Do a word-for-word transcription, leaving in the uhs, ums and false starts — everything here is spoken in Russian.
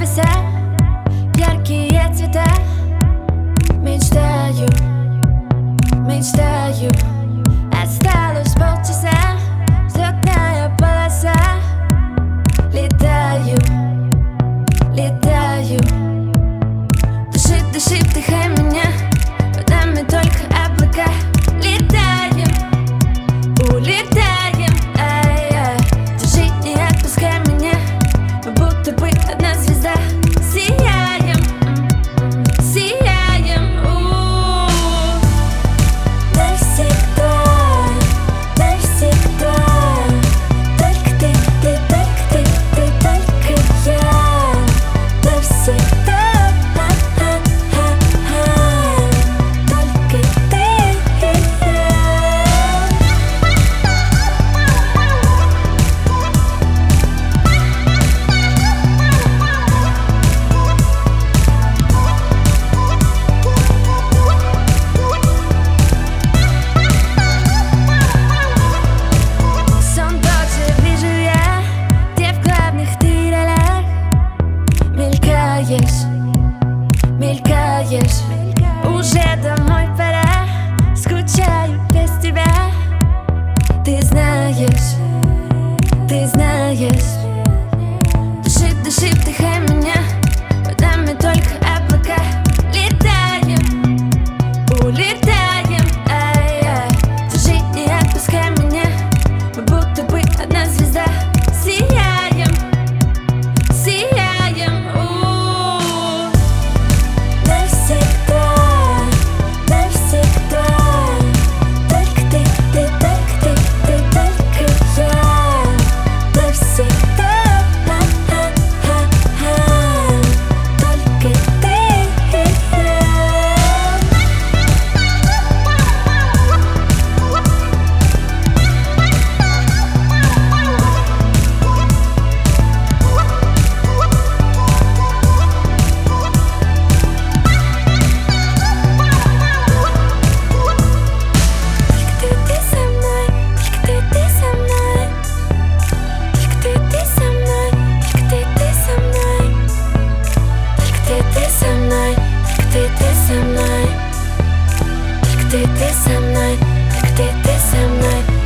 небеса, яркие цвета. Мечтаю, мечтаю. Осталось полчаса, взлетная полоса. Летаю, летаю. Дыши, дыши, вдыхай меня, под нами только облака. Летаем, улетаем, ай-яй. Держи, не отпускай меня, мы будто бы одна звезда. Сияем, сияем, у-у-у. Навсегда, навсегда. Только ты, ты, только ты, ты, только я. Навсегда, ха-ха-ха-ха. Только ты и я. Сон тот же вижу я, где в главных ты ролях. Мелькаешь, мелькаешь. Уже домой пора, скучаю без тебя. Ты знаешь, ты знаешь. Дыши, дыши, вдыхай меня, под нами только облака. Летаем, улетаем, ай-яй. Держи, не отпускай меня, мы будто бы одна звезда. Сияем, сияем, у-у-у. Навсегда, навсегда. Только ты, ты, только ты, ты, только я. Навсегда, ха-ха-ха-ха. Только ты и я. Только ты, ты со мной, только ты, ты со мной. Только ты, ты со мной, только ты, ты со мной. Только ты, ты со мной, только ты, ты со мной. Только ты, ты со мной, только ты, ты со мной.